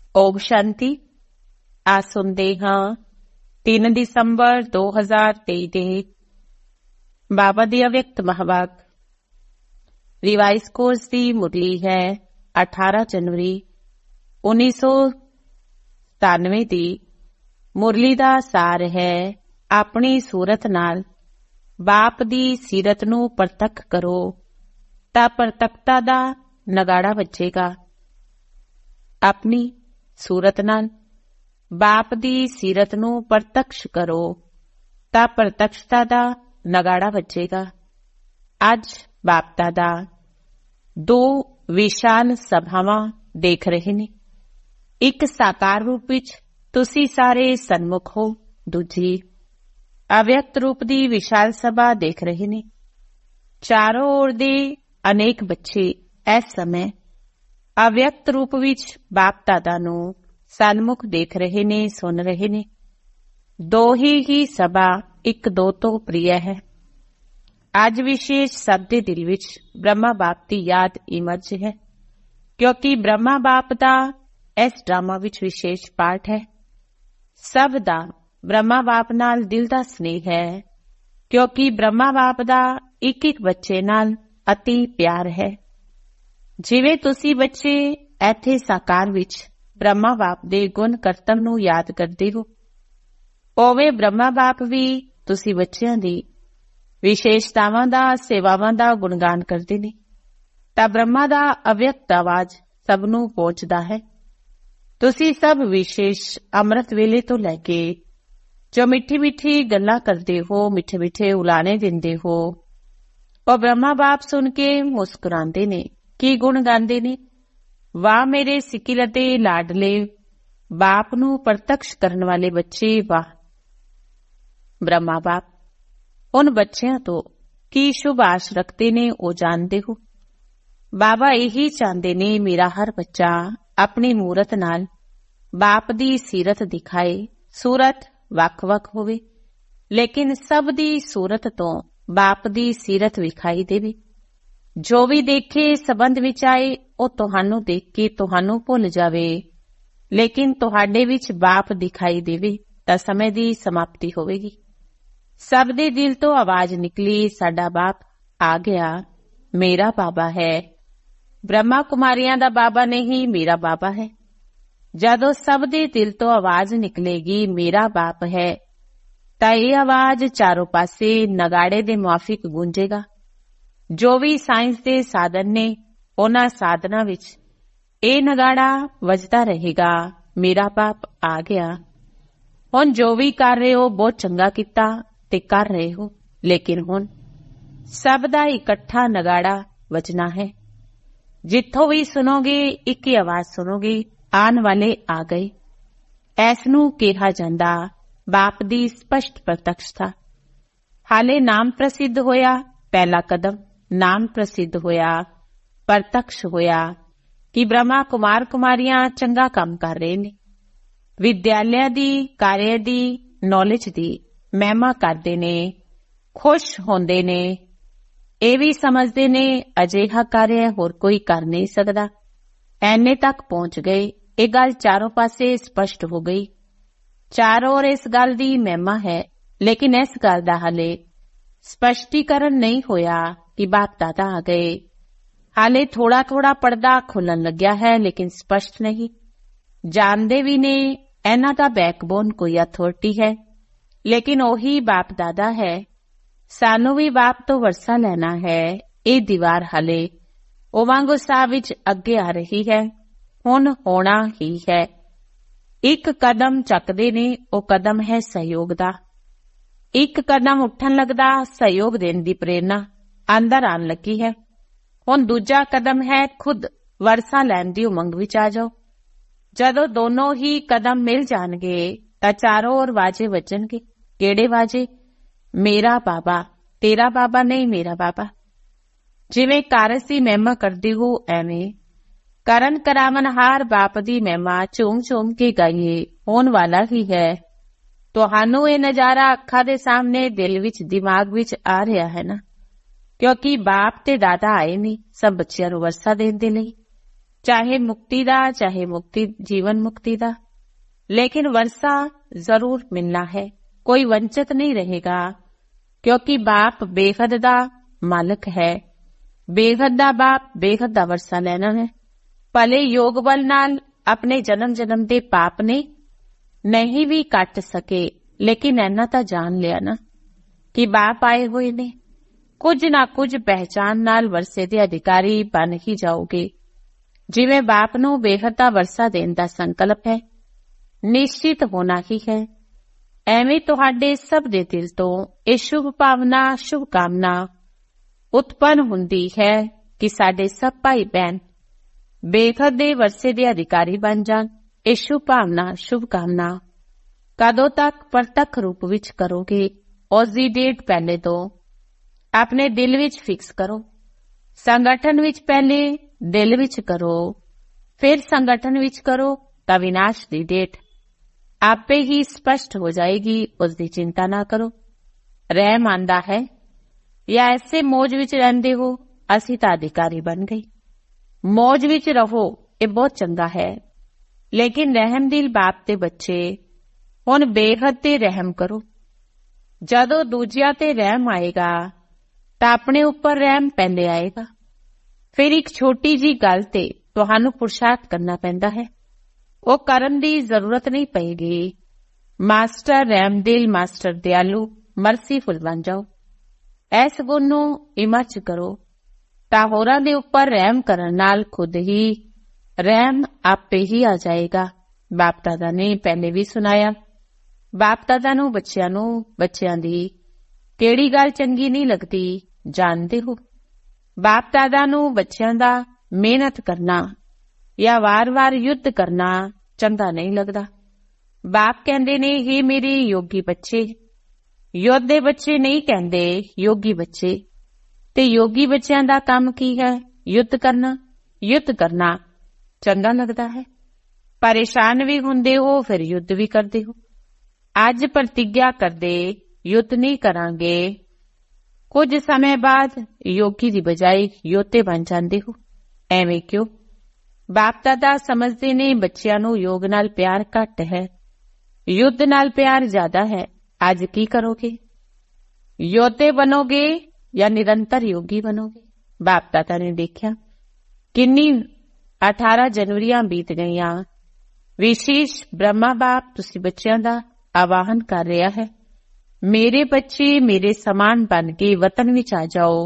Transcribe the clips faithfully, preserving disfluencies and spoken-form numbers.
ਓਮ ਸ਼ਾਂਤੀ। ਆ ਸੁਣਦੇ ਹਾਂ ਤਿੰਨ ਦਸੰਬਰ ਦੋ ਹਜ਼ਾਰ ਤੇਈ ਦੇ ਬਾਬਾ ਦੀ ਅਵਿਅਕਤ ਮਹਾਵਾਕ। ਰਿਵਾਈਜ਼ ਕੋਰਸ ਦੀ ਮੁਰਲੀ ਹੈ ਅਠਾਰਾਂ ਜਨਵਰੀ ਉੱਨੀ ਸੌ ਸਤਾਨਵੇਂ ਦੀ। ਮੁਰਲੀ ਦਾ ਸਾਰ ਹੈ, ਆਪਣੀ ਸੂਰਤ ਨਾਲ ਬਾਪ ਦੀ ਸੀਰਤ ਨੂੰ ਪ੍ਰਤੱਖ ਕਰੋ ਤਾਂ ਪ੍ਰਤੱਖਤਾ ਦਾ ਨਗਾੜਾ ਵੱਜੇਗਾ। ਆਪਣੀ ਸੂਰਤ ਨਾਲ ਬਾਪ ਦੀ ਸੀਰਤ ਨੂੰ ਪ੍ਰਤੱਖ ਕਰੋ ਤਾਂ ਪ੍ਰਤੱਖਤਾ ਦਾ ਨਗਾੜਾ ਵੱਜੇਗਾ। ਅੱਜ ਬਾਪ ਦਾਦਾ ਦੋ ਵਿਸ਼ਾਲ ਸਭਾਵਾਂ ਦੇਖ ਰਹੇ ਨੇ। ਇੱਕ ਸਾਕਾਰ ਰੂਪ ਵਿੱਚ ਤੁਸੀਂ ਸਾਰੇ ਸਨਮੁਖ ਹੋ, ਦੂਜੀ ਅਵਿਅਕਤ ਰੂਪ ਦੀ ਵਿਸ਼ਾਲ ਸਭਾ ਦੇਖ ਰਹੇ ਨੇ। ਚਾਰੋਂ ओर ਦੇ ਅਨੇਕ ਬੱਚੇ ਇਸ ਸਮੇਂ ਅਵਿਅਕਤ ਰੂਪ ਵਿੱਚ ਬਾਪ ਦਾਦਾ ਨੂੰ ਸਨਮੁਖ ਦੇਖ ਰਹੇ ਨੇ, ਸੁਣ ਰਹੇ ਨੇ। ਦੋ ਹੀ ਹੀ ਸਭਾ ਇੱਕ ਦੋ ਤੋਂ ਪ੍ਰਿਯ ਹੈ। ਅੱਜ ਵਿਸ਼ੇਸ਼ ਸਭ ਦੇ ਦਿਲ ਵਿੱਚ ਬ੍ਰਹਮਾ ਬਾਪ ਦੀ ਯਾਦ ਇਮਰਜ ਹੈ, ਕਿਉਂਕਿ ਬ੍ਰਹਮਾ ਬਾਪ ਦਾ ਇਸ ਡਰਾਮਾ ਵਿੱਚ ਵਿਸ਼ੇਸ਼ ਪਾਰਟ ਹੈ। ਸਭ ਦਾ ਬ੍ਰਹਮਾ ਬਾਪ ਨਾਲ ਦਿਲ ਦਾ ਸਨੇਹ ਹੈ, ਕਿਉਂਕਿ ਬ੍ਰਹਮਾ ਬਾਪ ਦਾ ਇੱਕ ਇੱਕ ਬੱਚੇ ਨਾਲ ਅਤੀ ਪਿਆਰ ਹੈ। ਜਿਵੇਂ ਤੁਸੀਂ ਬੱਚੇ ਇੱਥੇ ਸਾਕਾਰ ਵਿੱਚ ਬ੍ਰਹਮਾ ਬਾਪ ਦੇ ਗੁਣ ਕਰਤਵ ਨੂੰ ਯਾਦ ਕਰਦੇ ਹੋ, ਉਵੇਂ ਬ੍ਰਹਮਾ ਬਾਪ ਵੀ ਤੁਸੀਂ ਬੱਚਿਆਂ ਦੀ ਵਿਸ਼ੇਸ਼ਤਾਵਾਂ ਦਾ, ਸੇਵਾਵਾਂ ਦਾ ਗੁਣਗਾਨ ਕਰਦੇ ਨੇ। ਤਾਂ ਬ੍ਰਹਮਾ ਦਾ ਅਵਿਅਕਤ ਆਵਾਜ਼ ਸਭ ਨੂੰ ਪਹੁੰਚਦਾ ਹੈ। ਤੁਸੀਂ ਸਭ ਵਿਸ਼ੇਸ਼ ਅੰਮ੍ਰਿਤ ਵੇਲੇ ਤੋਂ ਲੈ ਕੇ ਜੋ ਮਿੱਠੀ ਮਿੱਠੀ ਗੱਲਾਂ ਕਰਦੇ ਹੋ, ਮਿੱਠੇ ਮਿੱਠੇ ਉਲਾਣੇ ਦਿੰਦੇ ਹੋ, ਉਹ ਬ੍ਰਹਮਾ ਬਾਪ ਸੁਣ ਕੇ ਮੁਸਕਰਾਉਂਦੇ ਨੇ। ਕੀ ਗੁਣ ਗਾਉਂਦੇ ਨੇ? ਵਾਹ ਮੇਰੇ ਸਿੱਕਿਲ ਅਤੇ ਲਾਡਲੇ ਬਾਪ ਨੂੰ ਪ੍ਰਤੱਖ ਕਰਨ ਵਾਲੇ ਬੱਚੇ, ਵਾਹ। ਬ੍ਰਹਮਾ ਬਾਪ ਉਨ ਬੱਚਿਆਂ ਤੋਂ ਕੀ ਸ਼ੁਭ ਆਸ ਰੱਖਦੇ ਨੇ, ਉਹ ਜਾਣਦੇ ਹੋ। ਬਾਬਾ ਇਹੀ ਚਾਹੁੰਦੇ ਨੇ ਮੇਰਾ ਹਰ ਬੱਚਾ ਆਪਣੀ ਮੂਰਤ ਨਾਲ ਬਾਪ ਦੀ ਸੀਰਤ ਦਿਖਾਏ। ਸੂਰਤ ਵੱਖ-ਵੱਖ ਹੋਵੇ, ਲੇਕਿਨ ਸਭ ਦੀ ਸੂਰਤ ਤੋਂ ਬਾਪ ਦੀ ਸੀਰਤ ਵਿਖਾਈ ਦੇਵੇ। ਜੋ ਵੀ ਦੇਖੇ ਸੰਬੰਧ ਵਿੱਚ ਆਏ, ਉਹ ਤੁਹਾਨੂੰ ਦੇਖ ਕੇ ਤੁਹਾਨੂੰ ਭੁੱਲ ਜਾਵੇ, ਲੇਕਿਨ ਤੁਹਾਡੇ ਵਿੱਚ ਬਾਪ ਦਿਖਾਈ ਦੇਵੇ ਤਾਂ ਸਮੇਂ ਦੀ ਸਮਾਪਤੀ ਹੋਵੇਗੀ। ਸਭ ਦੇ ਦਿਲ ਤੋਂ ਆਵਾਜ਼ ਨਿਕਲੀ, ਸਾਡਾ ਬਾਪ ਆ ਗਿਆ, ਮੇਰਾ ਬਾਬਾ ਹੈ। ਬ੍ਰਹਮਾ ਕੁਮਾਰੀਆਂ ਦਾ ਬਾਬਾ ਨਹੀਂ, ਮੇਰਾ ਬਾਬਾ ਹੈ। ਜਦੋਂ ਸਭ ਦੇ ਦਿਲ ਤੋਂ ਆਵਾਜ਼ ਨਿਕਲੇਗੀ ਮੇਰਾ ਬਾਪ ਹੈ, ਤਾਂ ਇਹ ਆਵਾਜ਼ ਚਾਰੋਂ ਪਾਸੇ ਨਗਾੜੇ ਦੇ ਮੁਆਫਿਕ ਗੂੰਜੇਗਾ। ਜੋ ਵੀ ਸਾਇੰਸ ਦੇ ਸਾਧਨ ਨੇ, ਉਹਨਾਂ ਸਾਧਨਾਂ ਵਿੱਚ ਇਹ ਨਗਾੜਾ ਵੱਜਦਾ ਰਹੇਗਾ, ਮੇਰਾ ਬਾਪ ਆ ਗਿਆ। ਹੁਣ ਜੋ ਵੀ ਕਰ ਰਹੇ ਹੋ ਬਹੁਤ ਚੰਗਾ ਕੀਤਾ ਤੇ ਕਰ ਰਹੇ ਹੋ, ਲੇਕਿਨ ਹੁਣ ਸਭ ਦਾ ਇਕੱਠਾ ਨਗਾੜਾ ਵੱਜਣਾ ਹੈ। ਜਿੱਥੋਂ ਵੀ ਸੁਣੋਗੇ ਇੱਕ ਹੀ ਆਵਾਜ਼ ਸੁਣੋਗੇ, ਆਉਣ ਵਾਲੇ ਆ ਗਏ। ਇਸ ਨੂੰ ਕਿਹਾ ਜਾਂਦਾ ਬਾਪ ਦੀ ਸਪਸ਼ਟ ਪ੍ਰਤੱਖਤਾ। ਹਾਲੇ ਨਾਮ ਪ੍ਰਸਿੱਧ ਹੋਇਆ, ਪਹਿਲਾ ਕਦਮ ਨਾਮ ਪ੍ਰਸਿੱਧ ਹੋਇਆ, ਪ੍ਰਤੱਖ ਹੋਇਆ ਕਿ ਬ੍ਰਹਮਾ ਕੁਮਾਰ ਕੁਮਾਰੀਆਂ ਚੰਗਾ ਕੰਮ ਕਰ ਰਹੇ ਨੇ। ਵਿਦਿਆਲਿਆਂ ਦੀ, ਕਾਰਿਆ ਦੀ, ਨੌਲੇਜ ਦੀ ਮਹਿਮਾ ਕਰਦੇ ਨੇ, ਖੁਸ਼ ਹੁੰਦੇ ਨੇ। ਇਹ ਵੀ ਸਮਝਦੇ ਨੇ ਅਜਿਹਾ ਕਾਰਿਆ ਹੋਰ ਕੋਈ ਕਰ ਨਹੀਂ ਸਕਦਾ। ਐਨੇ ਤੱਕ ਪਹੁੰਚ ਗਏ। ਇਹ ਗੱਲ ਚਾਰੋਂ ਪਾਸੇ ਸਪਸ਼ਟ ਹੋ ਗਈ। ਚਾਰੋਂ ओर ਇਸ ਗੱਲ ਦੀ ਮਹਿਮਾ ਹੈ, ਲੇਕਿਨ ਇਸ ਗੱਲ ਦਾ ਹਾਲੇ ਸਪਸ਼ਟੀਕਰਨ ਨਹੀਂ ਹੋਇਆ ਕਿ ਬਾਪ ਦਾਦਾ ਆ ਗਏ। ਹਾਲੇ ਥੋੜਾ ਥੋੜਾ ਪਰਦਾ ਖੁੱਲਣ ਲੱਗਿਆ ਹੈ, ਲੇਕਿਨ ਸਪਸ਼ਟ ਨਹੀਂ। ਜਾਣਦੇ ਵੀ ਨੇ ਇਹਨਾਂ ਦਾ ਬੈਕਬੋਨ ਕੋਈ ਅਥਾਰਟੀ ਹੈ, ਲੇਕਿਨ ਉਹੀ ਬਾਪ ਦਾਦਾ ਹੈ। ਸਾਨੂੰ ਵੀ ਬਾਪ ਤੋਂ ਵਰਸਾ ਲੈਣਾ ਹੈ। ਇਹ ਦੀਵਾਰ ਹਾਲੇ ਉਹ ਵਾਂਗੂ ਸਾਹ ਵਿੱਚ ਅੱਗੇ ਆ ਰਹੀ ਹੈ, ਹੁਣ ਹੋਣਾ ਹੀ ਹੈ। ਇੱਕ ਕਦਮ ਚੱਕਦੇ ਨੇ, ਉਹ ਕਦਮ ਹੈ ਸਹਿਯੋਗ ਦਾ। ਇੱਕ ਕਦਮ ਉੱਠਣ ਲੱਗਦਾ, ਸਹਿਯੋਗ ਦੇਣ ਦੀ ਪ੍ਰੇਰਨਾ ਅੰਦਰ ਆਉਣ ਲੱਗੀ ਹੈ। ਹੁਣ ਦੂਜਾ ਕਦਮ ਹੈ ਖੁਦ ਵਰਸਾ ਲੈਣ ਦੀ ਉਮੰਗ ਵਿੱਚ ਆ ਜਾਓ। ਜਦੋਂ ਦੋਨੋਂ ਹੀ ਕਦਮ ਮਿਲ ਜਾਣਗੇ ਤਾਂ ਚਾਰੋਂ ओर ਵਾਜੇ ਵੱਜਣਗੇ। ਕਿਹੜੇ ਵਾਜੇ? ਮੇਰਾ ਬਾਬਾ, ਤੇਰਾ ਬਾਬਾ ਨਹੀਂ, ਮੇਰਾ ਬਾਬਾ। ਜਿਵੇਂ ਕਾਰਜ ਦੀ ਮਹਿਮਾ ਕਰਦੇ ਹੋ, ਐਵੇਂ ਕਰਨ ਕਰਾਵਨਹਾਰ ਬਾਪ ਦੀ ਮਹਿਮਾ ਝੂਮ ਝੂਮ ਕੇ ਗਾਈਏ, ਹੋਣ ਵਾਲਾ ਹੀ ਹੈ। ਤੁਹਾਨੂੰ ਇਹ ਨਜ਼ਾਰਾ ਅੱਖਾਂ ਦੇ ਸਾਹਮਣੇ, ਦਿਲ ਵਿੱਚ, ਦਿਮਾਗ ਵਿੱਚ ਆ ਰਿਹਾ ਹੈ ਨਾ, ਕਿਉਂਕਿ ਬਾਪ ਤੇ ਦਾਦਾ ਆਏ ਨਹੀਂ ਸਭ ਬੱਚਿਆਂ ਨੂੰ ਵਰਸਾ ਦੇਣ ਦੇ ਲਈ। ਚਾਹੇ ਮੁਕਤੀ ਦਾ ਚਾਹੇ ਮੁਕਤੀ ਜੀਵਨ ਮੁਕਤੀ ਦਾ, ਲੇਕਿਨ ਵਰਸਾ ਜ਼ਰੂਰ ਮਿਲਣਾ ਹੈ। ਕੋਈ ਵੰਚਿਤ ਨਹੀਂ ਰਹੇਗਾ, ਕਿਉਂਕਿ ਬਾਪ ਬੇਹੱਦ ਦਾ ਮਾਲਕ ਹੈ। ਬੇਹੱਦ ਦਾ ਬਾਪ ਬੇਹੱਦ ਦਾ ਵਰਸਾ ਲੈਣਾ ਹੈ। ਭਲੇ ਯੋਗ ਬਲ ਨਾਲ ਆਪਣੇ ਜਨਮ ਜਨਮ ਦੇ ਪਾਪ ਨੇ ਨਹੀਂ ਵੀ ਕੱਟ ਸਕੇ, ਲੇਕਿਨ ਇੰਨਾ ਤਾਂ ਜਾਣ ਲਿਆ ਨਾ ਕਿ ਬਾਪ ਆਏ ਹੋਏ ਨੇ। ਕੁਝ ਨਾ ਕੁਝ ਪਹਿਚਾਨ ਨਾਲ ਵਰਸੇ ਦੇ ਅਧਿਕਾਰੀ ਬਣ ਹੀ ਜਾਓਗੇ। ਜਿਵੇਂ ਬਾਪ ਨੂੰ ਬੇਹੱਦ ਦਾ ਵਰਸਾ ਦੇਣ ਦਾ ਸੰਕਲਪ ਹੈ, ਨਿਸ਼ਚਿਤ ਹੋਣਾ ਹੀ ਹੈ, ਐਵੇਂ ਤੁਹਾਡੇ ਸਭ ਦੇ ਦਿਲ ਤੋਂ ਇਹ ਸ਼ੁਭ ਭਾਵਨਾ ਸ਼ੁਭ ਕਾਮਨਾ ਉਤਪੰਨ ਹੁੰਦੀ ਹੈ ਕਿ ਸਾਡੇ ਸਭ ਭਾਈ ਭੈਣ ਬੇਹੱਦ ਦੇ ਵਰਸੇ ਦੇ ਅਧਿਕਾਰੀ ਬਣ ਜਾਣ। ਇਹ ਸ਼ੁਭ ਭਾਵਨਾ ਸ਼ੁਭ ਕਾਮਨਾ ਕਦੋਂ ਤੱਕ ਪ੍ਰਤੱਖ ਰੂਪ ਵਿੱਚ ਕਰੋਗੇ? ਉਸ ਦੀ ਡੇਟ ਪਹਿਲੇ ਤੋਂ ਆਪਣੇ ਦਿਲ ਵਿੱਚ ਫਿਕਸ ਕਰੋ। ਸੰਗਠਨ ਵਿੱਚ ਪਹਿਲੇ ਦਿਲ ਵਿੱਚ ਕਰੋ, ਫਿਰ ਸੰਗਠਨ ਵਿੱਚ ਕਰੋ ਤਾਂ ਵਿਨਾਸ਼ ਦੀ ਡੇਟ ਆਪੇ ਹੀ ਸਪਸ਼ਟ ਹੋ ਜਾਏਗੀ। ਉਸ ਦੀ ਚਿੰਤਾ ਨਾ ਕਰੋ। ਰਹਿਮ ਆਂਦਾ ਹੈ ਜਾਂ ਐਸੇ ਮੌਜ ਵਿੱਚ ਰਹਿੰਦੇ ਹੋ? ਅਸੀਂ ਤਾਂ ਅਧਿਕਾਰੀ ਬਣ ਗਏ। ਮੌਜ ਵਿੱਚ ਰਹੋ, ਇਹ ਬਹੁਤ ਚੰਗਾ ਹੈ, ਲੇਕਿਨ ਰਹਿਮਦਿਲ ਬਾਪ ਦੇ ਬੱਚੇ ਹੁਣ ਬੇਹੱਦ ਤੇ ਰਹਿਮ ਕਰੋ। ਜਦੋਂ ਦੂਜਿਆਂ ਤੇ ਰਹਿਮ ਆਏਗਾ ਤਾਂ ਆਪਣੇ ਉੱਪਰ ਰਹਿਮ ਪਹਿਲੇ ਆਏਗਾ। ਫਿਰ ਇੱਕ ਛੋਟੀ ਜੀ ਗੱਲ ਤੇ ਤੁਹਾਨੂੰ ਪੁਰਸ਼ਾਰਥ ਕਰਨਾ ਪੈਂਦਾ ਹੈ, ਉਹ ਕਰਨ ਦੀ ਜ਼ਰੂਰਤ ਨਹੀਂ ਪਏਗੀ। ਮਾਸਟਰ ਰਹਿਮਦਿਲ, ਮਾਸਟਰ ਦਿਆਲੂ, ਮਰਸੀਫੁਲ ਬਣ ਜਾਓ। ਇਸ ਗੁਣ ਨੂੰ ਇਮਰਜ ਕਰੋ ਤਾਂ ਹੋਰਾਂ ਦੇ ਉੱਪਰ ਰਹਿਮ ਕਰਨ ਨਾਲ ਖੁਦ ਹੀ ਰਹਿਮ ਆਪੇ ਹੀ ਆ ਜਾਏਗਾ। ਬਾਪ ਦਾਦਾ ਨੇ ਪਹਿਲੇ ਵੀ ਸੁਣਾਇਆ, ਬਾਪ ਦਾਦਾ ਨੂੰ ਬੱਚਿਆਂ ਨੂੰ ਬੱਚਿਆਂ ਦੀ ਕਿਹੜੀ ਗੱਲ ਚੰਗੀ ਨਹੀਂ ਲੱਗਦੀ ਜਾਣਦੇ ਹੋ? ਬਾਪ ਦਾਦਾ ਨੂੰ ਬੱਚਿਆਂ ਦਾ ਮਿਹਨਤ ਕਰਨਾ ਜਾਂ ਵਾਰ-ਵਾਰ ਯੁੱਧ ਕਰਨਾ ਚੰਗਾ ਨਹੀਂ ਲੱਗਦਾ। ਬਾਪ ਕਹਿੰਦੇ ਨੇ, हे ਮੇਰੇ ਯੋਗੀ ਬੱਚੇ। ਯੋਧੇ ਬੱਚੇ ਨਹੀਂ ਕਹਿੰਦੇ, ਯੋਗੀ ਬੱਚੇ। ਤੇ ਯੋਗੀ ਬੱਚਿਆਂ ਦਾ ਕੰਮ ਕੀ ਹੈ? ਯੁੱਧ ਕਰਨਾ। ਯੁੱਧ ਕਰਨਾ ਚੰਗਾ ਲੱਗਦਾ ਹੈ। ਪਰੇਸ਼ਾਨ ਵੀ ਹੁੰਦੇ ਹੋ, ਫਿਰ ਯੁੱਧ ਵੀ ਕਰਦੇ ਹੋ। ਅੱਜ ਪ੍ਰਤਿਗਿਆ ਕਰਦੇ ਯੁੱਧ ਨਹੀਂ ਕਰਾਂਗੇ, ਕੁਝ ਸਮੇਂ ਬਾਅਦ ਯੋਗੀ ਦੀ ਬਜਾਏ ਯੋਧੇ ਬਣ ਜਾਂਦੇ ਹੋ। ਐਵੇਂ ਕਿਉਂ? ਬਾਪ ਦਾਦਾ ਸਮਝਦੇ ਨੇ ਬੱਚਿਆਂ ਨੂੰ ਯੋਗ ਨਾਲ ਪਿਆਰ ਘੱਟ ਹੈ, ਯੁੱਧ ਨਾਲ ਪਿਆਰ ਜ਼ਿਆਦਾ ਹੈ। ਅੱਜ ਕੀ ਕਰੋਗੇ? ਯੋਧੇ ਬਣੋਗੇ ਜਾਂ ਨਿਰੰਤਰ ਯੋਗੀ ਬਣੋਗੇ? ਬਾਪ ਦਾਦਾ ਨੇ ਦੇਖਿਆ ਕਿੰਨੀ ਅਠਾਰਾਂ ਜਨਵਰੀਆਂ ਬੀਤ ਗਈਆਂ। ਵਿਸ਼ੇਸ਼ ਬ੍ਰਹਮਾ ਬਾਪ ਤੁਸੀਂ ਬੱਚਿਆਂ ਦਾ ਆਵਾਹਨ ਕਰ ਰਿਹਾ ਹੈ, ਮੇਰੇ ਬੱਚੇ ਮੇਰੇ ਸਮਾਨ ਬਣ ਕੇ ਵਤਨ ਵਿੱਚ ਆ ਜਾਓ।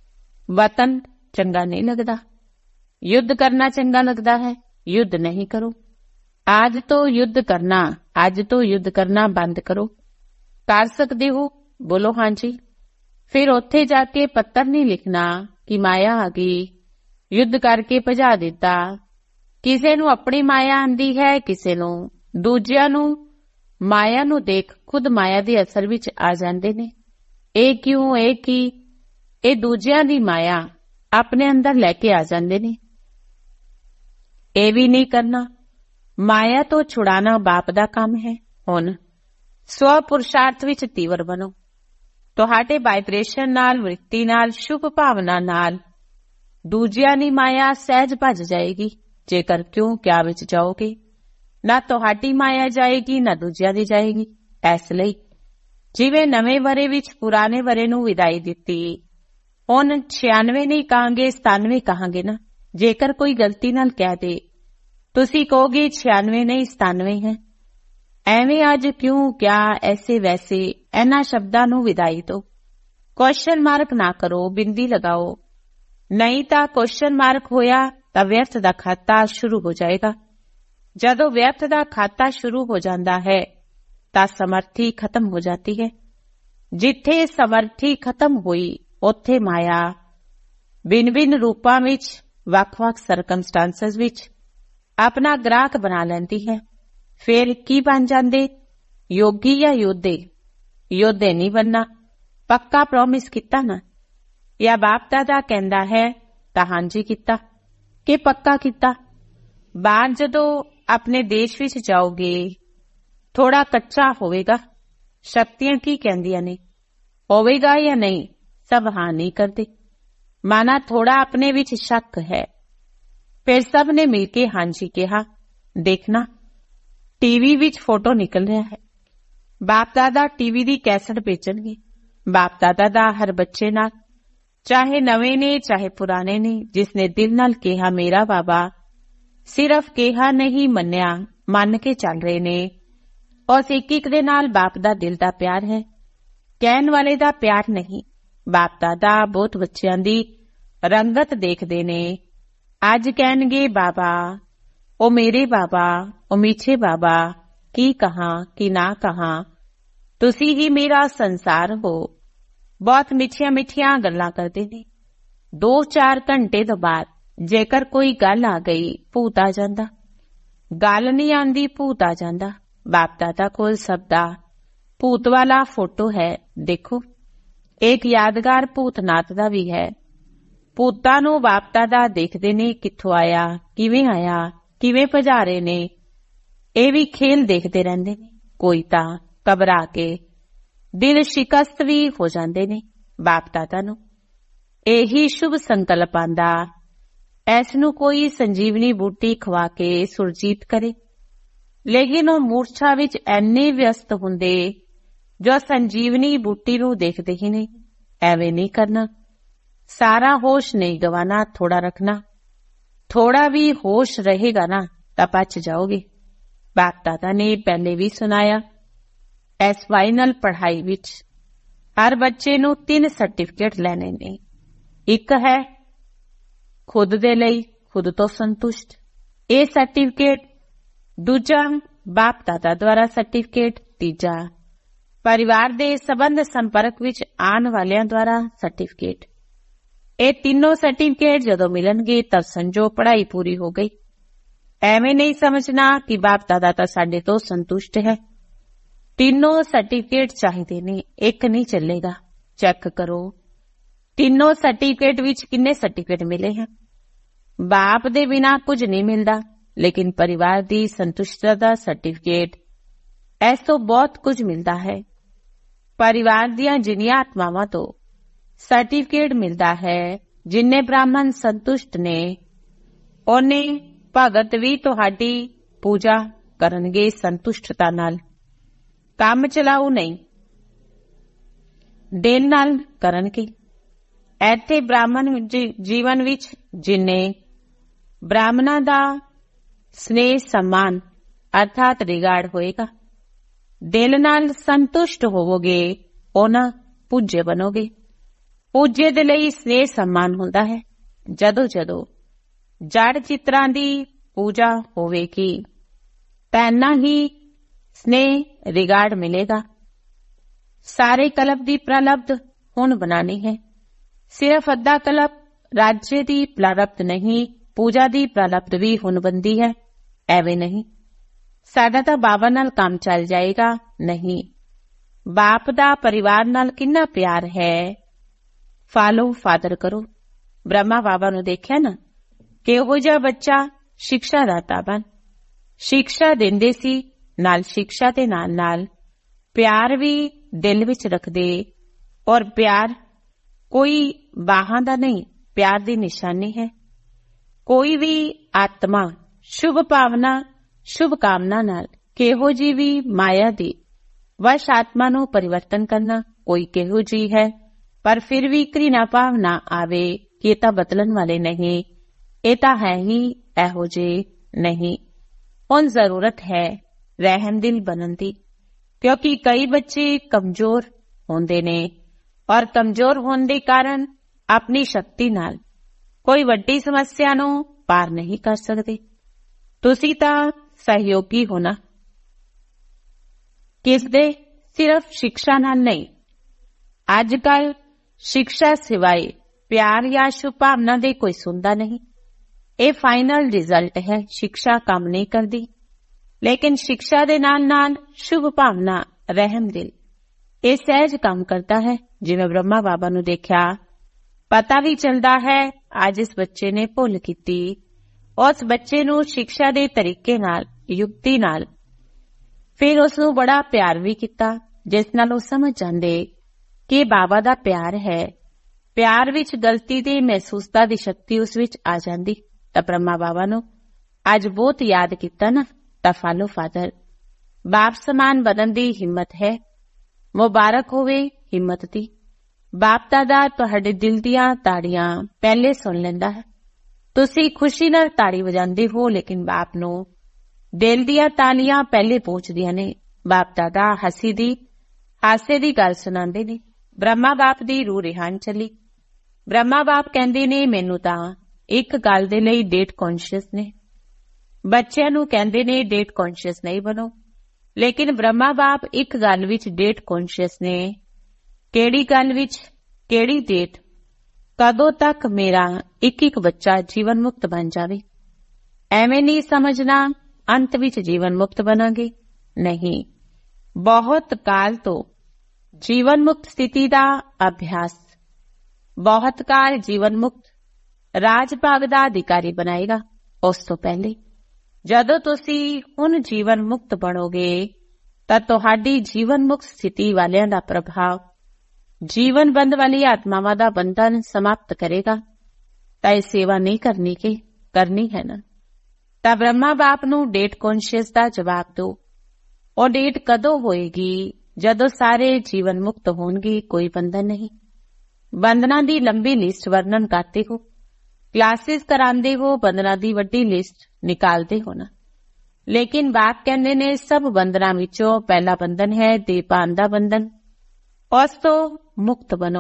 ਵਤਨ ਚੰਗਾ ਨਹੀਂ ਲੱਗਦਾ, ਯੁੱਧ ਕਰਨਾ ਚੰਗਾ ਲੱਗਦਾ ਹੈ। ਯੁੱਧ ਨਹੀਂ ਕਰੋ। ਅੱਜ ਤੋਂ ਯੁੱਧ ਕਰਨਾ ਅੱਜ ਤੋਂ ਯੁੱਧ ਕਰਨਾ ਬੰਦ ਕਰੋ। ਕਰ ਸਕਦੇ ਹੋ? ਬੋਲੋ ਹਾਂਜੀ। ਫਿਰ ਉੱਥੇ ਜਾ ਕੇ ਪੱਤਰ ਨਹੀਂ ਲਿਖਣਾ ਕਿ ਮਾਇਆ ਆ ਗਈ, ਯੁੱਧ ਕਰਕੇ ਭਜਾ ਦਿੱਤਾ। ਕਿਸੇ ਨੂੰ ਆਪਣੀ ਮਾਇਆ ਆਂਦੀ ਹੈ, ਕਿਸੇ ਨੂੰ ਦੂਜਿਆਂ ਨੂੰ। ਮਾਇਆ ਨੂੰ ਦੇਖ ਖੁਦ ਮਾਇਆ ਦੇ ਅਸਰ ਵਿੱਚ ਆ ਜਾਂਦੇ ਨੇ। ਇਹ ਕਿਉਂ? ਇਹ ਕੀ? ਇਹ ਦੂਜਿਆਂ ਦੀ ਮਾਇਆ ਆਪਣੇ ਅੰਦਰ ਲੈ ਕੇ ਆ ਜਾਂਦੇ ਨੇ। ਇਹ ਵੀ ਨਹੀਂ ਕਰਨਾ। ਮਾਇਆ ਤੋਂ ਛੁਡਾਣਾ ਬਾਪ ਦਾ ਕੰਮ ਹੈ। ਹੁਣ ਸਵ ਪੁਰਸ਼ਾਰਥ ਵਿੱਚ ਤੀਵਰ ਬਣੋ। ਤੁਹਾਡੇ ਵਾਈਬ੍ਰੇਸ਼ਨ ਨਾਲ, ਵ੍ਰਿਤੀ ਨਾਲ, ਸ਼ੁਭ ਭਾਵਨਾ ਨਾਲ ਦੂਜਿਆਂ ਦੀ ਮਾਇਆ ਸਹਿਜ ਭੱਜ ਜਾਏਗੀ। ਜੇਕਰ ਕਿਉਂ ਕਿਆ ਵਿੱਚ ਜਾਓਗੇ, ਨਾ ਤੁਹਾਡੀ ਮਾਇਆ ਜਾਏਗੀ ਨਾ ਦੂਜਿਆਂ ਦੀ ਜਾਏਗੀ। ਇਸ ਲਈ ਜਿਵੇਂ ਨਵੇਂ ਵਰੇ ਵਿੱਚ ਪੁਰਾਣੇ ਵਰੇ ਨੂੰ ਵਿਦਾਈ ਦਿੱਤੀ, ਹੁਣ ਛਿਆਨਵੇਂ ਨਹੀਂ ਕਹਾਂਗੇ, ਸਤਾਨਵੇਂ ਕਹਾਂਗੇ ਨਾ। ਜੇਕਰ ਕੋਈ ਗਲਤੀ ਨਾਲ ਕਹਿ ਦੇ, ਤੁਸੀਂ ਕਹੋਗੇ ਛਿਆਨਵੇਂ ਨਹੀਂ ਸਤਾਨਵੇਂ ਹੈ। ਐਵੇਂ ਅੱਜ ਕਿਉਂ ਕਿਆ ਐਸੇ ਵੈਸੇ ਇਹਨਾਂ ਸ਼ਬਦਾਂ ਨੂੰ ਵਿਦਾਈ ਦਿਓ। ਕੁਐਸਚਨ ਮਾਰਕ ਨਾ ਕਰੋ, ਬਿੰਦੀ ਲਗਾਓ। ਨਹੀਂ ਤਾਂ ਕੁਐਸਚਨ ਮਾਰਕ ਹੋਇਆ ਤਾਂ ਵਿਅਰਥ ਦਾ ਖਾਤਾ ਸ਼ੁਰੂ ਹੋ ਜਾਏਗਾ। ਜਦੋਂ ਵਿਅਰਥ ਦਾ ਖਾਤਾ ਸ਼ੁਰੂ ਹੋ ਜਾਂਦਾ ਹੈ ਤਾਂ ਸਮਰਥੀ ਖਤਮ ਹੋ ਜਾਂਦੀ ਹੈ। ਜਿੱਥੇ ਸਮਰਥੀ ਖਤਮ ਹੋਈ, ਉੱਥੇ ਮਾਇਆ ਬਿਨ-ਬਿਨ ਰੂਪਾਂ ਵਿੱਚ, ਵੱਖ-ਵੱਖ ਸਰਕਮਸਟੈਂਸਸ ਵਿੱਚ ਆਪਣਾ ਗ੍ਰਾਹਕ ਬਣਾ ਲੈਂਦੀ ਹੈ। ਫਿਰ ਕੀ ਬਣ ਜਾਂਦੇ? ਯੋਗੀ ਜਾਂ ਯੋਧੇ? ਯੋਧੇ ਨਹੀਂ ਬਣਨਾ। ਪੱਕਾ ਪ੍ਰੋਮਿਸ ਕੀਤਾ ਨਾ? ਜਾਂ ਬਾਪ ਦਾਦਾ ਕਹਿੰਦਾ ਹੈ ਤਾਂ ਹਾਂਜੀ ਕੀਤਾ ਕਿ ਪੱਕਾ ਕੀਤਾ? ਬਾਹਰ ਜਦੋਂ ਆਪਣੇ ਦੇਸ਼ ਵਿੱਚ ਜਾਓਗੇ, ਥੋੜਾ ਕੱਚਾ ਹੋਵੇਗਾ। ਸ਼ਕਤੀਆਂ ਕੀ ਕਹਿੰਦੀਆਂ ਨੇ? ਹੋਵੇਗਾ ਜਾਂ ਨਹੀਂ? ਸਭ ਹਾਂ ਨਹੀਂ ਕਰਦੇ। ਮਾਨਾ ਥੋੜਾ ਆਪਣੇ ਵਿੱਚ ਸ਼ੱਕ ਹੈ। ਫਿਰ ਸਭ ਨੇ ਮਿਲ ਕੇ ਹਾਂਜੀ ਕਿਹਾ। ਦੇਖਣਾ ਟੀਵੀ ਵਿੱਚ ਫੋਟੋ ਨਿਕਲ ਰਿਹਾ ਹੈ। ਬਾਪ ਦਾਦਾ ਟੀਵੀ ਦੀ ਕੈਸਟ ਵੇਚਣਗੇ। ਬਾਪ ਦਾਦਾ ਦਾ ਹਰ ਬੱਚੇ ਨਾਲ, ਚਾਹੇ ਨਵੇਂ ਨੇ ਚਾਹੇ ਪੁਰਾਣੇ ਨੇ, ਜਿਸਨੇ ਦਿਲ ਨਾਲ ਕਿਹਾ ਮੇਰਾ ਬਾਬਾ, ਸਿਰਫ ਕਿਹਾ ਨਹੀਂ ਮੰਨਿਆ, ਮੰਨ ਕੇ ਚੱਲ ਰਹੇ ਨੇ। ਉਸ ਇੱਕ ਇੱਕ ਦੇ ਨਾਲ ਬਾਪ ਦਾ ਦਿਲ ਦਾ ਪਿਆਰ ਹੈ, ਕਹਿਣ ਵਾਲੇ ਦਾ ਪਿਆਰ ਨਹੀਂ। ਬਾਪ ਦਾਦਾ ਬਹੁਤ ਬੱਚਿਆਂ ਦੀ ਰੰਗਤ ਦੇਖਦੇ ਨੇ। ਅੱਜ ਕਹਿਣਗੇ ਬਾਬਾ, ਉਹ ਮੇਰੇ ਬਾਬਾ, ਉਹ ਮਿੱਠੇ ਬਾਬਾ, ਕੀ ਕਹਾਂ ਕੀ ਨਾ ਕਹਾਂ, ਤੁਸੀਂ ਹੀ ਮੇਰਾ ਸੰਸਾਰ ਹੋ। ਬਹੁਤ ਮਿੱਠੀਆਂ ਮਿੱਠੀਆਂ ਗੱਲਾਂ ਕਰਦੇ ਨੇ। ਦੋ ਚਾਰ ਘੰਟੇ ਤੋਂ ਬਾਅਦ ਜੇਕਰ ਕੋਈ ਗੱਲ ਆ ਗਈ, ਭੂਤ ਆ ਜਾਂਦਾ। ਗੱਲ ਨਹੀਂ ਆਉਂਦੀ, ਭੂਤ ਆ ਜਾਂਦਾ। ਬਾਪ ਦਾਦਾ ਕੋਲ ਸਭ ਦਾ ਭੂਤ ਵਾਲਾ ਫੋਟੋ ਹੈ। ਦੇਖੋ, ਇੱਕ ਯਾਦਗਾਰ ਭੂਤਨਾਥ ਦਾ ਵੀ ਹੈ। ਭੂਤਾਂ ਨੂੰ ਬਾਪ ਦਾਦਾ ਦੇਖਦੇ ਨੇ, ਕਿੱਥੋਂ ਆਇਆ, ਕਿਵੇਂ ਆਇਆ, ਕਿਵੇਂ ਭਜਾ ਰਹੇ ਨੇ। ਇਹ ਵੀ ਖੇਲ ਦੇਖਦੇ ਰਹਿੰਦੇ ਨੇ। ਕੋਈ ਤਾਂ ਘਬਰਾ ਕੇ ਦਿਲ ਸ਼ਿਕਸਤ ਵੀ ਹੋ ਜਾਂਦੇ ਨੇ। ਬਾਪ ਦਾਦਾ ਨੂੰ ਇਹੀ ਸ਼ੁਭ ਸੰਕਲਪ ਆਂਦਾ, ਇਸ ਨੂੰ ਕੋਈ ਸੰਜੀਵਨੀ ਬੂਟੀ ਖਵਾ ਕੇ ਸੁਰਜੀਤ ਕਰੇ। ਲੇਕਿਨ ਉਹ ਮੂਰਛਾ ਵਿੱਚ ਐਨੇ ਵਿਅਸਤ ਹੁੰਦੇ ਜੋ ਸੰਜੀਵਨੀ ਬੂਟੀ ਨੂੰ ਦੇਖਦੇ ਹੀ ਨਹੀਂ। ਐਵੇਂ ਨਹੀਂ ਕਰਨਾ। ਸਾਰਾ ਹੋਸ਼ ਨਹੀਂ ਗਵਾਨਾ, ਥੋੜਾ ਰੱਖਣਾ। ਥੋੜਾ ਵੀ ਹੋਸ਼ ਰਹੇਗਾ ਨਾ ਤਾਂ ਬਚ ਜਾਓਗੇ। ਬਾਪ ਦਾਦਾ ਨੇ ਪਹਿਲੇ ਵੀ ਸੁਣਾਇਆ। ਇਸ ਫਾਈਨਲ ਪੜ੍ਹਾਈ ਵਿੱਚ ਹਰ ਬੱਚੇ ਨੂੰ ਤਿੰਨ ਸਰਟੀਫਿਕੇਟ ਲੈਣੇ ਨੇ। ਇੱਕ ਹੈ ਖੁਦ ਦੇ ਲਈ, ਖੁਦ ਤੋਂ ਸੰਤੁਸ਼ਟ, ਇਹ ਸਰਟੀਫਿਕੇਟ। ਦੂਜਾ ਬਾਪ ਦਾਦਾ ਦੁਆਰਾ ਸਰਟੀਫਿਕੇਟ। ਤੀਜਾ ਪਰਿਵਾਰ ਦੇ ਸੰਬੰਧ ਸੰਪਰਕ ਵਿੱਚ ਆਉਣ ਵਾਲਿਆਂ ਦੁਆਰਾ ਸਰਟੀਫਿਕੇਟ। ਇਹ ਤਿੰਨੋਂ ਸਰਟੀਫਿਕੇਟ ਜਦੋਂ ਮਿਲਣਗੇ ਤਬ ਸਮਝੋ ਪੜ੍ਹਾਈ ਪੂਰੀ ਹੋ ਗਈ। ਐਵੇਂ ਨਹੀਂ ਸਮਝਣਾ ਕਿ ਬਾਪ ਦਾਦਾ ਤਾਂ ਸਾਡੇ ਤੋਂ ਸੰਤੁਸ਼ਟ ਹੈ। ਤਿੰਨੋਂ ਸਰਟੀਫਿਕੇਟ ਚਾਹੀਦੇ ਨੇ, ਇੱਕ ਨਹੀਂ ਚੱਲੇਗਾ। ਚੈੱਕ ਕਰੋ ਤਿੰਨੋਂ ਸਰਟੀਫਿਕੇਟ ਵਿੱਚ ਕਿੰਨੇ ਸਰਟੀਫਿਕੇਟ ਮਿਲੇ ਹਨ। ਬਾਪ ਦੇ ਬਿਨਾਂ ਕੁਝ ਨਹੀਂ ਮਿਲਦਾ, ਲੇਕਿਨ ਪਰਿਵਾਰ ਦੀ ਸੰਤੁਸ਼ਟਤਾ ਦਾ ਸਰਟੀਫਿਕੇਟ, ਇਸ ਤੋਂ ਬਹੁਤ ਕੁਝ ਮਿਲਦਾ ਹੈ। ਪਰਿਵਾਰ ਦੀਆਂ ਜਿੰਨੀਆਂ ਆਤਮਾਵਾਂ ਤੋਂ ਸਰਟੀਫਿਕੇਟ ਮਿਲਦਾ ਹੈ, ਜਿੰਨੇ ਬ੍ਰਾਹਮਣ ਸੰਤੁਸ਼ਟ ਨੇ, ਉਹਨੇ ਭਗਤ ਵੀ ਤੁਹਾਡੀ ਪੂਜਾ ਕਰਨਗੇ ਸੰਤੁਸ਼ਟਤਾ ਨਾਲ। ਕੰਮ ਚਲਾਊ ਨਹੀਂ, ਦਿਲ ਨਾਲ ਕਰਨਗੇ। ਇੱਥੇ ਬ੍ਰਾਹਮਣ ਜੀਵਨ ਵਿੱਚ ਜਿੰਨੇ ਬ੍ਰਾਹਮਣਾਂ ਦਾ ਸਨੇਹ ਸਨਮਾਨ ਅਰਥਾਤ ਰਿਗਾਰਡ ਹੋਏਗਾ, ਦਿਲ ਨਾਲ ਸੰਤੁਸ਼ਟ ਹੋਵੋਗੇ, ਉਹਨਾਂ ਪੂਜਯ ਬਣੋਗੇ। ਪੂਜਯ ਦੇ ਲਈ ਸਨੇਹ ਸਨਮਾਨ ਹੁੰਦਾ ਹੈ। ਜਦੋਂ ਜਦੋਂ ਜੜ ਚਿੱਤਰਾਂ ਦੀ ਪੂਜਾ ਹੋਵੇਗੀ ਤਾਂ ਇੰਨਾ ਹੀ ਸਨੇਹ ਰਿਗਾਰਡ ਮਿਲੇਗਾ। ਸਾਰੇ ਕਲਪ ਦੀ ਪ੍ਰਲਬਧ ਹੁਣ ਬਣਾਣੀ ਹੈ। ਸਿਰਫ ਅੱਧਾ ਕਲਪ ਰਾਜਯ ਦੀ ਪ੍ਰਲਬਧ ਨਹੀਂ, ਪੂਜਾ ਦੀ ਪ੍ਰਲਬਧ ਵੀ ਹੁਣ ਬਣਦੀ ਹੈ। ਐਵੇਂ ਨਹੀਂ ਸਾਡਾ ਤਾਂ ਬਾਬਾ ਨਾਲ ਕੰਮ ਚੱਲ ਜਾਏਗਾ, ਨਹੀਂ। ਬਾਪ ਦਾ ਪਰਿਵਾਰ ਨਾਲ ਕਿੰਨਾ ਪਿਆਰ ਹੈ, ਫਾਲੋ ਫਾਦਰ ਕਰੋ। ਬ੍ਰਹਮਾ ਬਾਬਾ ਨੂੰ ਦੇਖਿਆ ਨਾ, ਕਿਹੋ ਜਿਹਾ ਬੱਚਾ ਸਿੱਖਿਆ ਦਾਤਾ ਬਣ, ਸਿੱਖਿਆ ਦਿੰਦੇ ਸੀ, ਨਾਲ ਸਿੱਖਿਆ ਦੇ ਨਾਲ ਨਾਲ ਪਿਆਰ ਵੀ ਦਿਲ ਵਿੱਚ ਰੱਖਦੇ। ਔਰ ਪਿਆਰ ਕੋਈ ਬਾਹਾਂ ਦਾ ਨਹੀਂ, ਪਿਆਰ ਦੀ ਨਿਸ਼ਾਨੀ ਹੈ। ਕੋਈ ਵੀ ਆਤਮਾ ਸ਼ੁਭ ਭਾਵਨਾ ਸ਼ੁਭ ਕਾਮਨਾ ਨਾਲ ਕਿਹੋ ਜੀ ਵੀ ਮਾਇਆ ਦੀ ਵਸ਼ ਆਤਮਾ ਨੂੰ ਪਰਿਵਰਤਨ ਕਰਨਾ ਕੋਈ ਕਿਹੋ ਜੀ ਹੈ, ਪਰ ਫਿਰ ਵੀ ਘ੍ਰਿਣਾ ਭਾਵਨਾ ਆਵੇ ਕਿ ਇਹ ਤਾਂ ਬਦਲਣ ਵਾਲੇ ਨਹੀਂ, ਇਹ ਤਾਂ ਹੈ ਹੀ ਇਹੋ ਜਿਹੇ ਨਹੀਂ। ਹੁਣ ਜ਼ਰੂਰਤ ਹੈ ਰਹਿਮ ਦਿਲ ਬਣਨ ਦੀ, ਕਿਉਂਕਿ ਕਈ ਬੱਚੇ ਕਮਜ਼ੋਰ ਹੁੰਦੇ ਨੇ ਔਰ ਕਮਜ਼ੋਰ ਹੋਣ ਦੇ ਕਾਰਨ ਆਪਣੀ ਸ਼ਕਤੀ ਨਾਲ ਕੋਈ ਵੱਡੀ ਸਮੱਸਿਆ ਨੂੰ ਪਾਰ ਨਹੀਂ ਕਰ ਸਕਦੇ। ਤੁਸੀਂ ਤਾਂ ਸਹਿਯੋਗੀ ਹੋਣਾ, ਕਿਸ ਦੇ? ਸਿਰਫ ਸਿੱਖਿਆ ਨਾਲ ਨਹੀਂ। ਅੱਜ ਕੱਲ ਸਿੱਖਿਆ ਸਿਵਾਏ ਪਿਆਰ ਜਾਂ ਸ਼ੁਭ ਭਾਵਨਾ ਦੇ ਕੋਈ ਸੁਣਦਾ ਨਹੀਂ। ਇਹ ਫਾਈਨਲ ਰਿਜ਼ਲਟ ਹੈ। ਸਿੱਖਿਆ ਕੰਮ ਨਹੀਂ ਕਰਦੀ, ਲੇਕਿਨ ਸਿੱਖਿਆ ਦੇ ਨਾਲ ਨਾਲ ਸ਼ੁਭ ਭਾਵਨਾ ਰਹਿਮ ਦਿਲ ਇਹ ਸਹਿਜ ਕੰਮ ਕਰਦਾ ਹੈ। ਜਿਵੇਂ ਬ੍ਰਹਮਾ ਬਾਬਾ ਨੂੰ ਦੇਖਿਆ, ਪਤਾ ਵੀ ਚੱਲਦਾ ਹੈ ਅੱਜ ਇਸ ਬੱਚੇ ਨੇ ਭੁੱਲ ਕੀਤੀ। ਉਸ ਬੱਚੇ ਨੂੰ ਸਿੱਖਿਆ ਦੇ ਤਰੀਕੇ ਨਾਲ, ਯੁਕਤੀ ਨਾਲ, ਫਿਰ ਉਸ ਨੂੰ ਬੜਾ ਪਿਆਰ ਵੀ ਕੀਤਾ, ਜਿਸ ਨਾਲ ਉਹ ਸਮਝ ਜਾਂਦੇ ਕਿ ਬਾਬਾ ਦਾ ਪਿਆਰ ਹੈ। ਪਿਆਰ ਵਿੱਚ ਗਲਤੀ ਦੀ ਮਹਿਸੂਸਤਾ ਦੀ ਸ਼ਕਤੀ ਉਸ ਵਿੱਚ ਆ ਜਾਂਦੀ। ਤਾਂ ਬ੍ਰਹਮਾ ਬਾਬਾ ਨੂੰ ਅੱਜ ਬਹੁਤ ਯਾਦ ਕੀਤਾ ਨਾ, ਤਾਂ ਫਾਲੋ ਫਾਦਰ। ਬਾਪ ਸਮਾਨ ਬਣਨ ਦੀ ਹਿੰਮਤ ਹੈ। ਮੁਬਾਰਕ ਹੋਵੇ ਹਿੰਮਤ ਦੀ। ਬਾਪ ਦਾਦਾ ਤੁਹਾਡੇ ਦਿਲ ਦੀਆਂ ਤਾੜੀਆਂ ਪਹਿਲੇ ਸੁਣ ਲੈਂਦਾ ਹੈ। ਤੁਸੀਂ ਖੁਸ਼ੀ ਨਾਲ ਤਾੜੀ ਵਜਾਉਂਦੇ ਹੋ, ਲੇਕਿਨ ਬਾਪ ਨੂੰ ਦਿਲ ਦੀਆਂ ਤਾਲੀਆਂ ਪਹਿਲੇ ਪਹੁੰਚਦੀਆਂ ਨੇ। ਬਾਪ ਦਾਦਾ ਹੱਸੀ ਦੀ ਹਾਸੇ ਦੀ ਗੱਲ ਸੁਣਾਉਂਦੇ ਨੇ। ਬ੍ਰਹਮਾ ਬਾਪ ਦੀ ਰੂਹ ਰਿਹਾਨ ਚੱਲੀ। ਬ੍ਰਹਮਾ ਬਾਪ ਕਹਿੰਦੇ ਨੇ ਮੈਨੂੰ ਤਾਂ ਇੱਕ ਗੱਲ ਦੇ ਲਈ ਡੇਟ ਕੌਨਸ਼ੀਅਸ ਨੇ। ਬੱਚਿਆਂ ਨੂੰ ਕਹਿੰਦੇ ਨੇ ਡੇਟ ਕੌਨਸ਼ੀਅਸ ਨਹੀਂ ਬਣੋ, ਲੇਕਿਨ ਬ੍ਰਹਮਾ ਬਾਪ ਇੱਕ ਗੱਲ ਵਿੱਚ ਡੇਟ ਕੌਨਸ਼ੀਅਸ ਨੇ। ਕਿਹੜੀ ਗੱਲ ਵਿੱਚ? ਕਿਹੜੀ ਡੇਟ? ਕਦੋਂ ਤੱਕ ਮੇਰਾ ਇੱਕ ਇੱਕ ਬੱਚਾ ਜੀਵਨ ਮੁਕਤ ਬਣ ਜਾਵੇ। ਐਵੇਂ ਨਹੀਂ ਸਮਝਣਾ ਅੰਤ ਵਿੱਚ ਜੀਵਨ ਮੁਕਤ ਬਣਾਂਗੇ, ਨਹੀਂ। ਬਹੁਤ ਕਾਲ ਤੋਂ ਜੀਵਨ ਮੁਕਤ ਸਥਿਤੀ ਦਾ ਅਭਿਆਸ, ਬਹੁਤ ਕਾਲ ਜੀਵਨ ਮੁਕਤ ਰਾਜ ਭਾਗ ਦਾ ਅਧਿਕਾਰੀ ਬਣਾਏਗਾ। ਉਸ ਤੋਂ ਪਹਿਲੇ ਜਦੋਂ ਤੁਸੀਂ ਹੁਣ ਜੀਵਨ ਮੁਕਤ ਬਣੋਗੇ ਤਾਂ ਤੁਹਾਡੀ ਜੀਵਨ ਮੁਕਤ ਸਥਿਤੀ ਵਾਲਿਆਂ ਦਾ ਪ੍ਰਭਾਵ ਜੀਵਨ ਬੰਦ ਵਾਲੀ ਆਤਮਾਵਾਂ ਦਾ ਬੰਧਨ ਸਮਾਪਤ ਕਰੇਗਾ। ਤਾਂ ਇਹ ਸੇਵਾ ਨਹੀਂ ਕਰਨੀ ਕਿ ਕਰਨੀ ਹੈ ਨਾ। ਤਾਂ ਬ੍ਰਹਮਾ ਬਾਪ ਨੂੰ ਡੇਟ ਕੌਨਸ਼ੀਅਸ ਦਾ ਜਵਾਬ ਦਿਓ। ਉਹ ਡੇਟ ਕਦੋਂ ਹੋਏਗੀ? ਜਦੋਂ ਸਾਰੇ ਜੀਵਨ ਮੁਕਤ ਹੋਣਗੇ, ਕੋਈ ਬੰਧਨ ਨਹੀਂ। ਬੰਧਨਾਂ ਦੀ ਲੰਬੀ ਲਿਸਟ ਵਰਣਨ ਕਰਦੇ ਹੋ, ਕਲਾਸਿਸ ਕਰਾਉਂਦੇ ਹੋ, ਬੰਧਨਾਂ ਦੀ ਵੱਡੀ ਲਿਸਟ ਨਿਕਾਲਦੇ ਹੋ ਨਾ। ਲੇਕਿਨ ਬਾਪ ਕਹਿੰਦੇ ਨੇ ਸਭ ਬੰਧਨਾਂ ਵਿੱਚੋਂ ਪਹਿਲਾ ਬੰਧਨ ਹੈ ਦੇਹ ਪਾਨ ਦਾ ਬੰਧਨ। ਉਸ ਤੋਂ ਮੁਕਤ ਬਣੋ।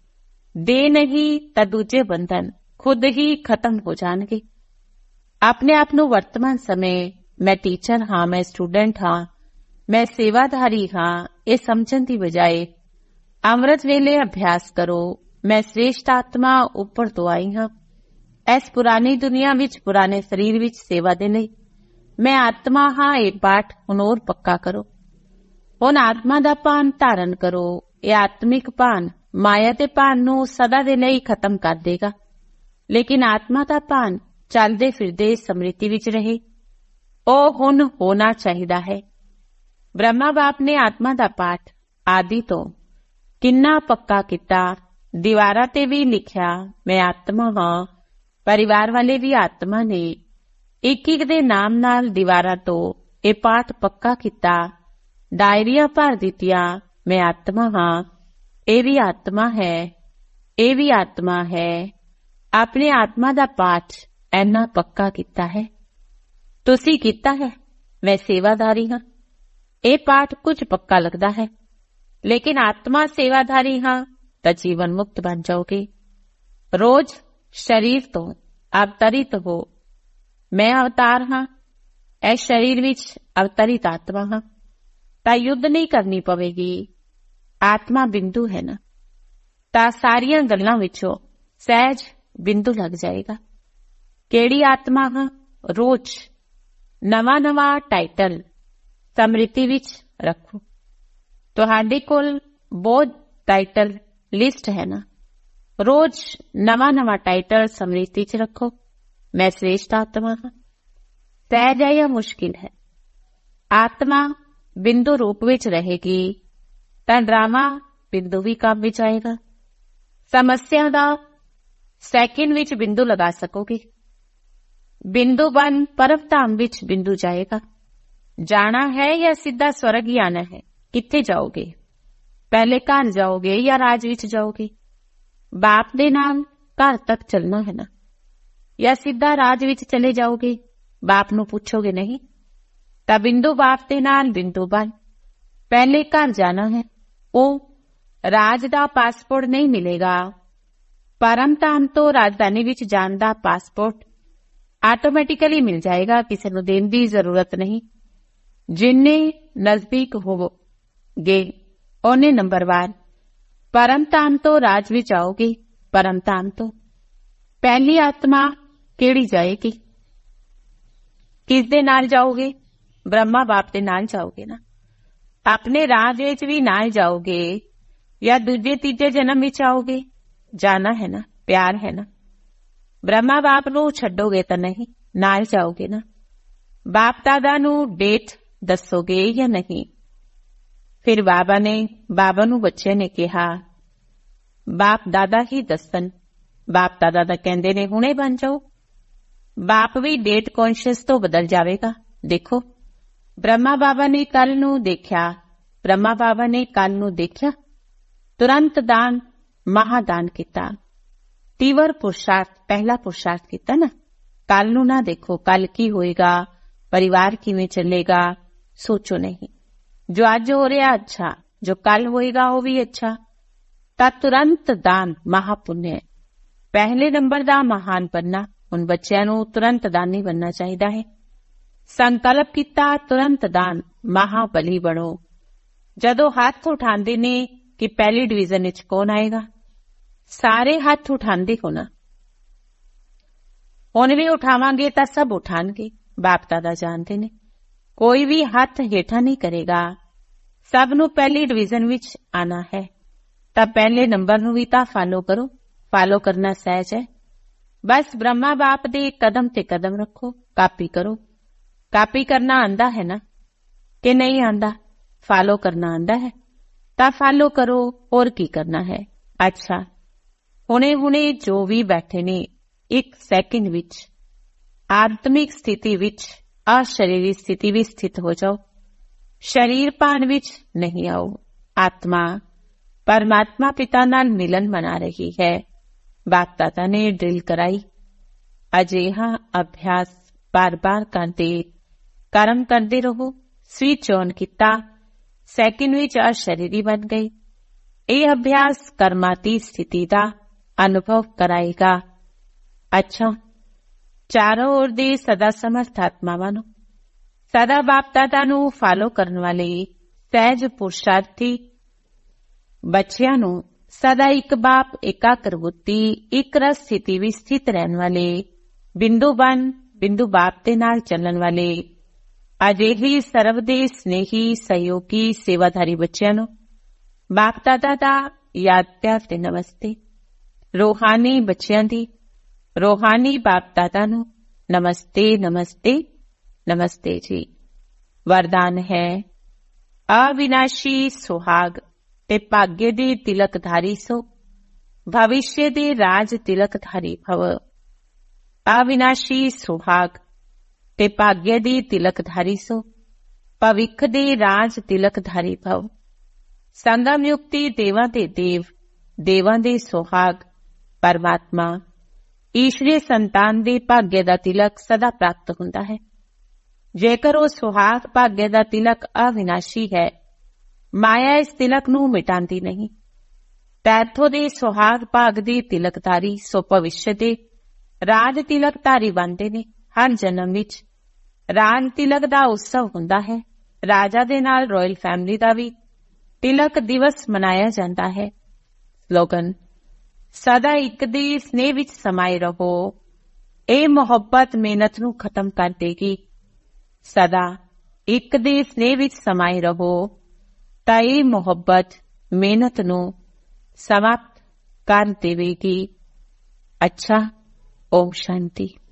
ਦੇ ਨਹੀਂ ਤਾਂ ਦੂਜੇ ਬੰਧਨ ਖੁਦ ਹੀ ਖਤਮ ਹੋ ਜਾਣਗੇ। ਆਪਣੇ ਆਪ ਨੂੰ ਵਰਤਮਾਨ ਸਮੇਂ ਮੈਂ ਟੀਚਰ ਹਾਂ, ਮੈਂ ਸਟੂਡੈਂਟ ਹਾਂ, ਮੈਂ ਸੇਵਾਧਾਰੀ ਹਾਂ, ਇਹ ਸਮਝਣ ਦੀ ਬਜਾਏ ਅੰਮ੍ਰਿਤ ਵੇਲੇ ਅਭਿਆਸ ਕਰੋ। ਮੈਂ ਸ੍ਰੇਸ਼ਟ ਆਤਮਾ ਉੱਪਰ ਤੋਂ ਆਈ ਹਾਂ, ਇਸ ਪੁਰਾਣੀ ਦੁਨੀਆ ਵਿੱਚ, ਪੁਰਾਣੇ ਸਰੀਰ ਵਿੱਚ ਸੇਵਾ ਦੇ ਲਈ। ਮੈਂ ਆਤਮਾ ਹਾਂ, ਇਹ ਪਾਠ ਹੁਣ ਹੋਰ ਪੱਕਾ ਕਰੋ। ਹੁਣ ਆਤਮਾ ਦਾ ਭਾਨ ਧਾਰਨ ਕਰੋ। ਇਹ ਆਤਮਿਕ ਭਾਨ ਮਾਇਆ ਦੇ ਭਾਨ ਨੂੰ ਸਦਾ ਦੇ ਲਈ ਖਤਮ ਕਰ ਦੇਗਾ, ਲੇਕਿਨ ਆਤਮਾ ਦਾ ਭਾਨ ਚੱਲਦੇ ਫਿਰਦੇ ਸਮ੍ਰਿਤੀ ਵਿੱਚ ਰਹੇ। ਉਹ ਹੁਣ ਹੋਣਾ ਚਾਹੀਦਾ ਹੈ। ਬ੍ਰਹਮਾ ਬਾਪ ਨੇ ਆਤਮਾ ਦਾ ਪਾਠ ਆਦਿ ਤੋਂ ਕਿੰਨਾ ਪੱਕਾ ਕੀਤਾ। ਦੀਵਾਰਾਂ ਤੇ ਵੀ ਲਿਖਿਆ ਮੈਂ ਆਤਮਾ ਹਾਂ। ਪਰਿਵਾਰ ਵਾਲੇ ਵੀ ਆਤਮਾ ਨੇ। ਇੱਕ ਇੱਕ ਦੇ ਨਾਮ ਨਾਲ ਦੀਵਾਰਾਂ ਤੋਂ ਇਹ ਪਾਠ ਪੱਕਾ ਕੀਤਾ। ਡਾਇਰੀਆਂ ਭਰ ਦਿੱਤੀਆਂ ਮੈਂ ਆਤਮਾ ਹਾਂ, ਇਹ ਵੀ ਆਤਮਾ ਹੈ, ਇਹ ਵੀ ਆਤਮਾ ਹੈ। ਆਪਣੇ ਆਤਮਾ ਦਾ ਪਾਠ ਇੰਨਾ ਪੱਕਾ ਕੀਤਾ ਹੈ। ਤੁਸੀਂ ਕੀਤਾ ਹੈ। ਮੈਂ ਸੇਵਾਦਾਰੀ ਹਾਂ। ਇਹ ਪਾਠ ਕੁਝ ਪੱਕਾ ਲੱਗਦਾ ਹੈ, ਲੇਕਿਨ ਆਤਮਾ ਸੇਵਾਦਾਰੀ ਹਾਂ ਤਾਂ ਜੀਵਨ ਮੁਕਤ ਬਣ ਜਾਓਗੇ। ਰੋਜ਼ ਸਰੀਰ ਤੋਂ ਅਵਤਰਿਤ ਹੋ। ਮੈਂ ਅਵਤਾਰ ਹਾਂ, ਇਸ ਸਰੀਰ ਵਿੱਚ ਅਵਤਰਿਤ ਆਤਮਾ ਹਾਂ। ਤਾਂ ਯੁੱਧ ਨਹੀਂ ਕਰਨੀ ਪਵੇਗੀ। ਆਤਮਾ ਬਿੰਦੂ ਹੈ ਨਾ, ਤਾਂ ਸਾਰੀਆਂ ਗੱਲਾਂ ਵਿੱਚੋਂ ਸਹਿਜ ਬਿੰਦੂ ਲੱਗ ਜਾਏਗਾ। ਕਿਹੜੀ ਆਤਮਾ ਹਾਂ? ਰੋਜ਼ ਨਵਾਂ ਨਵਾਂ ਟਾਈਟਲ ਸਮ੍ਰਿਤੀ ਵਿੱਚ ਰੱਖੋ। ਤੁਹਾਡੇ ਕੋਲ ਬਹੁਤ ਟਾਈਟਲ ਲਿਸਟ ਹੈ ਨਾ, ਰੋਜ਼ ਨਵਾਂ ਨਵਾਂ ਟਾਈਟਲ ਸਮ੍ਰਿਤੀ ਚ ਰੱਖੋ। ਮੈਂ ਸ੍ਰੇਸ਼ਟ ਆਤਮਾ ਹਾਂ। ਸਹਿਜ ਹੈ ਜਾਂ ਮੁਸ਼ਕਿਲ ਹੈ? ਆਤਮਾ ਬਿੰਦੂ ਰੂਪ ਵਿੱਚ ਰਹੇਗੀ ਤਾਂ ਡਰਾਮਾ ਬਿੰਦੂ ਵੀ ਕੰਮ ਵਿੱਚ ਆਏਗਾ। ਸਮੱਸਿਆ ਦਾ ਸੈਕਿੰਡ ਵਿੱਚ ਬਿੰਦੂ ਲਗਾ ਸਕੋਗੇ। ਬਿੰਦੂ ਬਨ ਪਰਮ ਧਾਮ ਵਿੱਚ ਬਿੰਦੂ ਜਾਏਗਾ। ਜਾਣਾ ਹੈ ਜਾਂ ਸਿੱਧਾ ਸਵਰਗ ਹੀ ਆਣਾ ਹੈ? ਕਿੱਥੇ ਜਾਓਗੇ? ਪਹਿਲੇ ਘਰ ਜਾਓਗੇ ਜਾਂ ਰਾਜ ਵਿੱਚ ਜਾਓਗੇ? ਬਾਪ ਦੇ ਨਾਲ ਘਰ ਤੱਕ ਚੱਲਣਾ ਹੈ ਨਾ, ਜਾਂ ਸਿੱਧਾ ਰਾਜ ਵਿੱਚ ਚਲੇ ਜਾਓਗੇ? ਬਾਪ ਨੂੰ ਪੁੱਛੋਗੇ ਨਹੀਂ ਤਾਂ ਬਿੰਦੂ ਬਾਪ ਦੇ ਨਾਲ ਬਿੰਦੂ ਬਨ ਪਹਿਲੇ ਘਰ ਜਾਣਾ ਹੈ। ਉਹ ਰਾਜ ਦਾ ਪਾਸਪੋਰਟ ਨਹੀਂ ਮਿਲੇਗਾ। ਪਰਮ ਧਾਮ ਤੋਂ ਰਾਜਧਾਨੀ ਵਿੱਚ ਜਾਣ ਦਾ ਪਾਸਪੋਰਟ ਆਟੋਮੈਟਿਕਲੀ ਮਿਲ ਜਾਏਗਾ, ਕਿਸੇ ਨੂੰ ਦੇਣ ਦੀ ਜ਼ਰੂਰਤ ਨਹੀਂ। ਜਿੰਨੇ ਨਜ਼ਦੀਕ ਹੋਵੋਗੇ ਉਹਨੇ ਨੰਬਰਵਾਰ ਪਰਮ ਧਾਮ ਤੋਂ ਰਾਜ ਵਿੱਚ ਆਓਗੇ। ਪਰਮ ਧਾਮ ਤੋਂ ਪਹਿਲੀ ਆਤਮਾ ਕਿਹੜੀ ਜਾਏਗੀ? ਕਿਸ ਦੇ ਨਾਲ ਜਾਓਗੇ? ਬ੍ਰਹਮਾ ਬਾਪ ਦੇ ਨਾਲ ਜਾਓਗੇ ਨਾ। ਆਪਣੇ ਰਾਜ ਵਿੱਚ ਵੀ ਨਾਲ ਜਾਓਗੇ ਜਾਂ ਦੂਜੇ ਤੀਜੇ ਜਨਮ ਵਿੱਚ ਆਓਗੇ? ਜਾਣਾ ਹੈ ਨਾ, ਪਿਆਰ ਹੈ ਨਾ। ਬ੍ਰਹਮਾ ਬਾਪ ਨੂੰ ਛੱਡੋਗੇ ਤਾਂ ਨਹੀਂ, ਨਾਲ ਜਾਓਗੇ ਨਾ। ਬਾਪ ਦਾਦਾ ਨੂੰ ਡੇਟ ਦੱਸੋਗੇ ਜਾਂ ਨਹੀਂ? ਫਿਰ ਬਾਬਾ ਨੇ ਬਾਬਾ ਨੂੰ ਬੱਚੇ ਨੇ ਕਿਹਾ ਬਾਪ ਦਾਦਾ ਹੀ ਦੱਸਣ। ਬਾਪ ਦਾਦਾ ਦਾ ਕਹਿੰਦੇ ਨੇ ਹੁਣੇ ਬਣ ਜਾਓ। ਬਾਪ ਵੀ ਡੇਟ ਕੌਨਸ਼ੀਅਸ ਤੋਂ ਬਦਲ ਜਾਵੇਗਾ। ਦੇਖੋ, ਬ੍ਰਹਮਾ ਬਾਬਾ ਨੇ ਕੱਲ ਨੂੰ ਦੇਖਿਆ, ਬ੍ਰਹਮਾ ਬਾਬਾ ਨੇ ਕੱਲ ਨੂੰ ਦੇਖਿਆ, ਤੁਰੰਤ ਦਾਨ ਮਹਾਦਾਨ ਕੀਤਾ। ਤੀਵਰ ਪੁਰਸ਼ਾਰਥ, ਪਹਿਲਾ ਪੁਰਸ਼ਾਰਥ ਕੀਤਾ ਨਾ। ਕੱਲ ਨੂੰ ਨਾ ਦੇਖੋ ਕੱਲ ਕੀ ਹੋਏਗਾ, ਪਰਿਵਾਰ ਕਿਵੇਂ ਚੱਲੇਗਾ, ਸੋਚੋ ਨਹੀਂ। ਜੋ ਅੱਜ ਹੋ ਰਿਹਾ ਅੱਛਾ, ਜੋ ਕੱਲ ਹੋਏਗਾ ਉਹ ਵੀ ਅੱਛਾ। ਤਾਂ ਤੁਰੰਤ ਦਾਨ ਮਹਾਪੁੰਨ ਹੈ। ਪਹਿਲੇ ਨੰਬਰ ਦਾ ਮਹਾਨ ਬਣਨਾ। ਹੁਣ ਬੱਚਿਆਂ ਨੂੰ ਤੁਰੰਤ ਦਾਨੀ ਬਣਨਾ ਚਾਹੀਦਾ ਹੈ। ਸੰਕਲਪ ਕੀਤਾ ਤੁਰੰਤ ਦਾਨ, ਮਹਾਬਲੀ ਬਣੋ। ਜਦੋਂ ਹੱਥ ਉਠਾਉਂਦੇ ਨੇ ਕਿ ਪਹਿਲੀ ਡਿਵੀਜ਼ਨ ਵਿੱਚ ਕੌਣ ਆਏਗਾ, ਸਾਰੇ ਹੱਥ ਉਠਾਉਂਦੇ ਹੋ ਨਾ। ਹੁਣ ਵੀ ਉਠਾਵਾਂਗੇ ਤਾਂ ਸਭ ਉਠਾਣਗੇ। ਬਾਪ ਦਾਦਾ ਜਾਣਦੇ ਨੇ ਕੋਈ ਵੀ ਹੱਥ ਹੇਠਾਂ ਨਹੀਂ ਕਰੇਗਾ। ਸਭ ਨੂੰ ਪਹਿਲੀ ਡਿਵੀਜ਼ਨ ਵਿੱਚ ਆਣਾ ਹੈ। ਤਾਂ ਪਹਿਲੇ ਨੰਬਰ ਨੂੰ ਵੀ ਤਾਂ ਫਾਲੋ ਕਰੋ। ਫਾਲੋ ਕਰਨਾ ਸਹਿਜ ਹੈ। ਬਸ ਬ੍ਰਹਮਾ ਬਾਪ ਦੇ ਕਦਮ ਤੇ ਕਦਮ ਰੱਖੋ, ਕਾਪੀ ਕਰੋ। ਕਾਪੀ ਕਰਨਾ ਆਂਦਾ ਹੈ ਨਾ ਕਿ ਨਹੀਂ ਆਂਦਾ? ਫਾਲੋ ਕਰਨਾ ਆਂਦਾ ਹੈ ਤਾਂ ਫਾਲੋ ਕਰੋ। ਹੋਰ ਕੀ ਕਰਨਾ ਹੈ? ਅੱਛਾ, ਹੁਣੇ ਹੁਣੇ ਜੋ ਵੀ ਬੈਠੇ ਨੇ, ਇੱਕ ਸੈਕਿੰਡ ਵਿੱਚ ਆਤਮਿਕ ਸਥਿਤੀ ਵਿੱਚ, ਅਸ਼ਰੀਰੀ ਸਥਿਤੀ ਵਿੱਚ ਸਥਿਤ ਹੋ ਜਾਓ। ਸਰੀਰ ਭਾਨ ਵਿੱਚ ਨਹੀਂ ਆਓ। ਆਤਮਾ ਪਰਮਾਤਮਾ ਪਿਤਾ ਨਾਲ ਮਿਲਨ ਮਨਾ ਰਹੀ ਹੈ। ਬਾਪ ਦਾਦਾ ਨੇ ਡਰਿਲ ਕਰਾਈ। ਅਜਿਹਾ ਅਭਿਆਸ ਬਾਰ ਬਾਰ ਕਰਦੇ, ਕਰਮ ਕਰਦੇ ਰਹੋ। ਸਵਿਚ ਔਨ ਕੀਤਾ, ਸੈਕਿੰਡ ਵਿੱਚ ਅਸ਼ਰੀਰੀ ਬਣ ਗਈ। ਇਹ ਅਭਿਆਸ ਕਰਮਾਤੀ ਸਥਿਤੀ ਦਾ ਅਨੁਭਵ ਕਰਾਏਗਾ। ਅੱਛਾ, ਚਾਰੋਂ ओर ਦੇ ਸਦਾ ਸਮਰਥ ਆਤਮਾਵਾਂ ਨੂੰ, ਸਦਾ ਬਾਪ ਦਾਦਾ ਨੂੰ ਫਾਲੋ ਕਰਨ ਵਾਲੇ ਸਹਿਜ ਪੁਰਸ਼ਾਰਥੀ ਬੱਚਿਆਂ ਨੂੰ, ਸਦਾ ਇੱਕ ਬਾਪ, ਇਕਾਗਰ ਬੁੱਧੀ, ਇੱਕ ਰਸ ਸਥਿਤੀ ਵਿੱਚ ਸਥਿਤ ਰਹਿਣ ਵਾਲੇ, ਬਿੰਦੂ ਬਨ ਬਿੰਦੂ ਬਾਪ ਦੇ ਨਾਲ ਚੱਲਣ ਵਾਲੇ ਅਜਿਹੇ ਸਰਬ ਦੇ ਸਨੇਹੀ ਸਹਿਯੋਗੀ ਸੇਵਾਧਾਰੀ ਬੱਚਿਆਂ ਨੂੰ ਬਾਪ ਦਾਦਾ ਦਾ ਯਾਦ ਪਿਆਰ ਤੇ ਨਮਸਤੇ। ਰੂਹਾਨੀ ਬੱਚਿਆਂ ਦੀ ਰੂਹਾਨੀ ਬਾਪ ਦਾਦਾ ਨੂੰ ਨਮਸਤੇ, ਨਮਸਤੇ, ਨਮਸਤੇ ਜੀ। ਵਰਦਾਨ ਹੈ, ਅਵਿਨਾਸ਼ੀ ਸੁਹਾਗ ਤੇ ਭਾਗਯ ਦੇ ਤਿਲਕਧਾਰੀ ਸੋ, ਭਵਿष्य ਦੇ ਰਾਜ ਤਿਲਕਧਾਰੀ ਭਵ। ਅਵਿਨਾਸ਼ੀ ਸੁਹਾਗ ਤੇ ਭਾਗਯ ਦੀ ਤਿਲਕਧਾਰੀ ਸੋ, ਭਵਿੱਖ ਦੇ ਰਾਜ ਤਿਲਕਧਾਰੀ ਭਵ। ਸੰਗਮ ਯੁਕਤੀ ਦੇਵਾਂ ਦੇ ਦੇਵ, ਦੇਵਾਂ ਦੇ ਸੁਹਾਗ ਪਰਮਾਤਮਾ, ਈਸ਼ਵਰੀ ਸੰਤਾਨ ਦੇ ਭਾਗਯ ਦਾ ਤਿਲਕ ਸਦਾ ਪ੍ਰਾਪਤ ਹੁੰਦਾ ਹੈ। ਜੇਕਰ ਉਹ ਸੁਹਾਗ ਭਾਗਯ ਦਾ ਤਿਲਕ ਅਵਿਨਾਸ਼ੀ ਹੈ, ਮਾਇਆ ਇਸ ਤਿਲਕ ਨੂੰ ਮਿਟਾਂਦੀ ਨਹੀਂ। ਤੈਥੋਂ ਦੇ ਸੁਹਾਗ ਭਾਗ ਦੀ ਤਿਲਕਧਾਰੀ ਸੋ ਭਵਿष्य ਦੇ ਰਾਜ ਤਿਲਕਧਾਰੀ ਬਣਦੇ ਨੇ। ਹਰ ਜਨਮ ਵਿੱਚ ਰਾਜ ਤਿਲਕ ਦਾ ਉਤਸਵ ਹੁੰਦਾ ਹੈ। ਰਾਜਾ ਦੇ ਨਾਲ ਰਾਇਲ ਫੈਮਿਲੀ ਦਾ ਵੀ ਤਿਲਕ ਦਿਵਸ ਮਨਾਇਆ ਜਾਂਦਾ ਹੈ। ਸਲੋਗਨ, ਸਦਾ ਇੱਕ ਦੀ ਸਨੇਹ ਵਿੱਚ ਸਮਾਏ ਰਹੋ। ਇਹ ਮੁਹੱਬਤ ਮਿਹਨਤ ਨੂੰ ਖਤਮ ਕਰ ਦੇਗੀ। ਸਦਾ ਇੱਕ ਦੇ ਸਨੇਹ ਵਿੱਚ ਸਮਾਏ ਰਹੋ ਤਾਂ ਇਹ ਮੁਹੱਬਤ ਮਿਹਨਤ ਨੂੰ ਸਮਾਪਤ ਕਰ ਦੇਵੇਗੀ। ਅੱਛਾ, ਓਮ ਸ਼ਾਂਤੀ।